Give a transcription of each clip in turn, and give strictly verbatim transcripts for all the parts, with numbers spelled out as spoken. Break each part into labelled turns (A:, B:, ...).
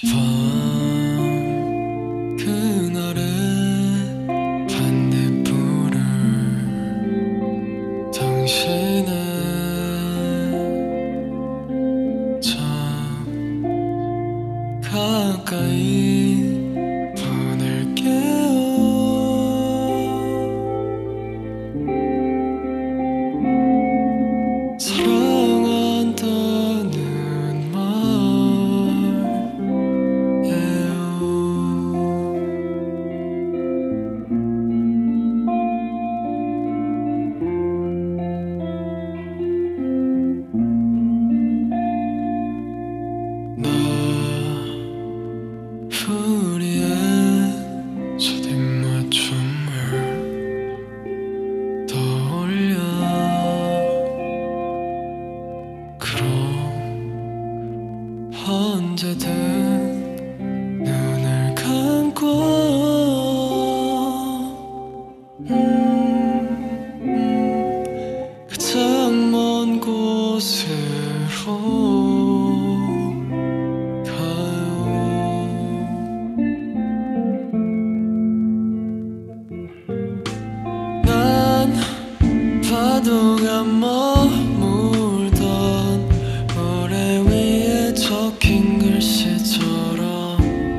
A: 싶어. 그날의 반딧불을 당신의 저 가까이 보낼게요. 사랑한다는 말예요. 나 우리의 초딩맞춤을 떠올려. 그럼 언제든 눈을 감고 음, 음, 가장 먼 곳으로 파도가 머물던 모래 위에 적힌 글씨처럼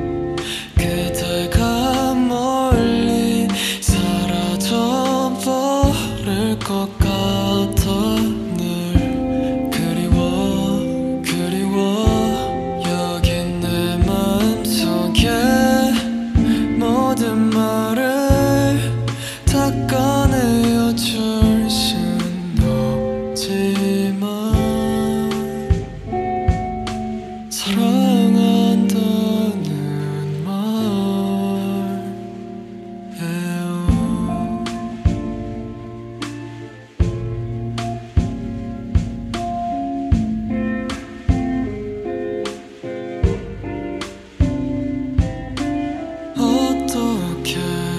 A: 그대가 멀리 사라져 버릴 것 같아. 늘 그리워 그리워. 여기 내 마음속에 모든 말을 다 꺼내어 줄 순 없지만 사랑한다는 말예요. 어떻게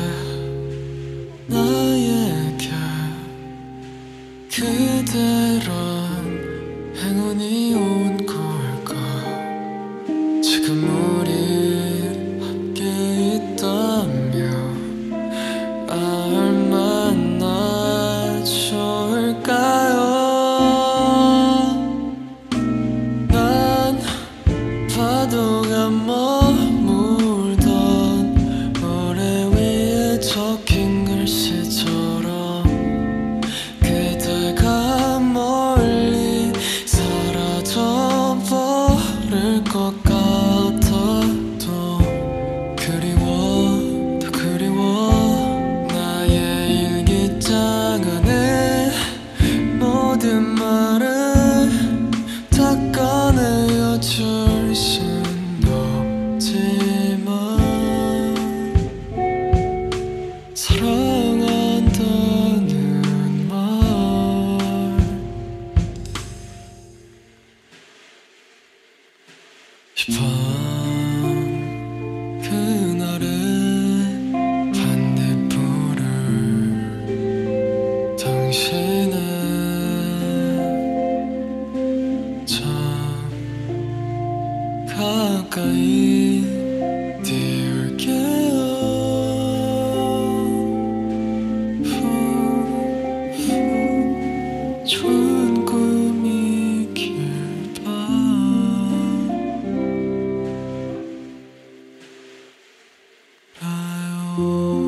A: 나에게 그대란 행운이 온 걸까? 지금 우리 함께 있다면 얼마나 좋을까요? 난 파도가 머물던 모래 위에 적힌 글씨처럼 그대가 멀리 사라져 버릴 것 같아도 그리워 더 그리워. 나의 일기장 안에 모든 말을 다 꺼내어 줄 순 없지만 사랑한다는 말 싶어. 그날의 반딧불을 당신의 저 가까이 띄울게요. 후, 후, 좋은 꿈이길 바라요.